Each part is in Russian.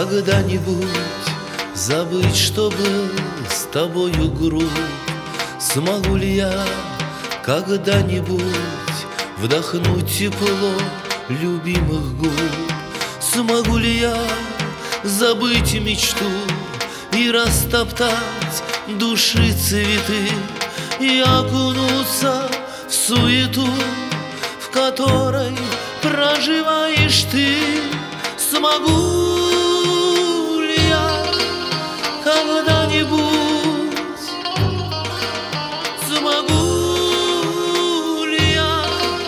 когда-нибудь забыть, что был с тобою груб? Смогу ли я когда-нибудь вдохнуть тепло любимых губ? Смогу ли я забыть мечту и растоптать души цветы, и окунуться в суету, в которой проживаешь ты? Смогу ли я когда-нибудь? Смогу ли я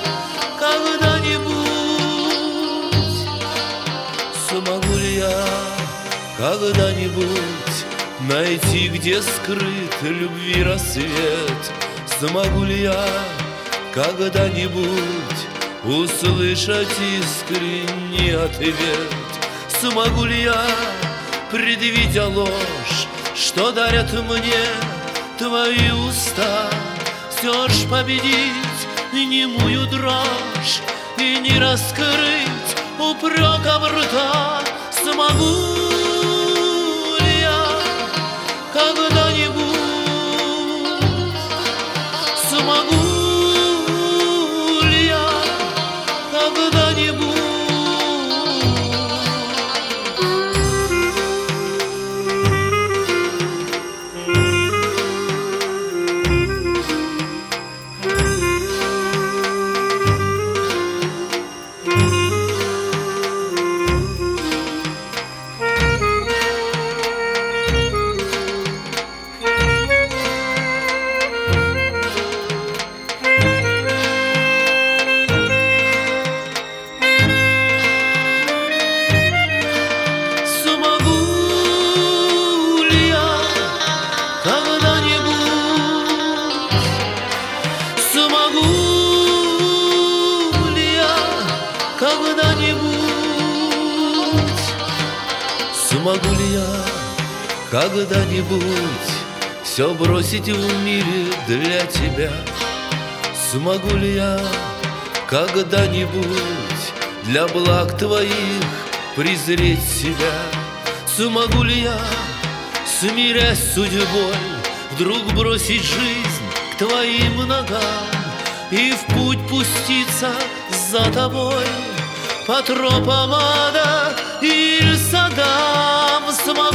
когда-нибудь? Смогу ли я когда-нибудь найти, где скрыт любви рассвет? Смогу ли я когда-нибудь услышать искренний ответ? Смогу ли я, предвидя ложь, что дарят мне твои уста, все ж победить немую дрожь и не раскрыть упреком рта? Смогу ли я когда-нибудь? Смогу ли я когда-нибудь? Смогу ли я когда-нибудь все бросить в мире для тебя? Смогу ли я когда-нибудь для благ твоих презреть себя? Смогу ли я, смирясь с судьбой, вдруг бросить жизнь к твоим ногам и в путь пуститься за тобой по тропам ада или садам? Смогу